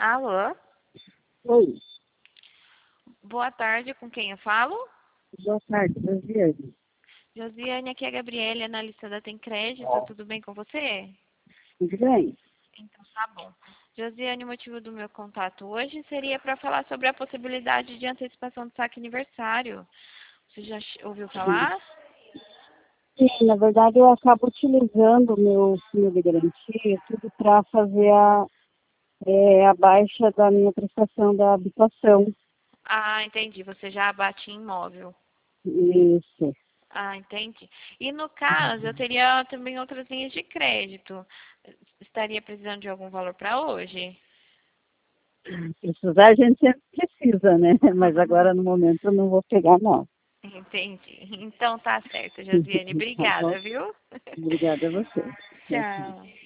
Alô? Oi, Boa tarde, com quem eu falo? boa tarde, Josiane. Josiane, aqui é a Gabriele, analista da Tem Crédito. Tudo bem com você? Tudo bem? Então tá bom. Josiane, o motivo do meu contato hoje seria para falar sobre a possibilidade de antecipação do saque aniversário. Você já ouviu falar? Sim, na verdade eu acabo utilizando o meu fundo de garantia tudo para fazer a baixa da minha prestação da habitação. Ah, entendi. Você já abate em imóvel. Isso. Ah, entendi. E no caso, eu teria também outras linhas de crédito. Estaria precisando de algum valor para hoje? Precisar a gente sempre precisa, né? Mas agora no momento eu não vou pegar, não. Entendi. Então tá certo, Josiane. Tá bom? Obrigada, viu? Obrigada a você. Tchau, tchau. Tchau.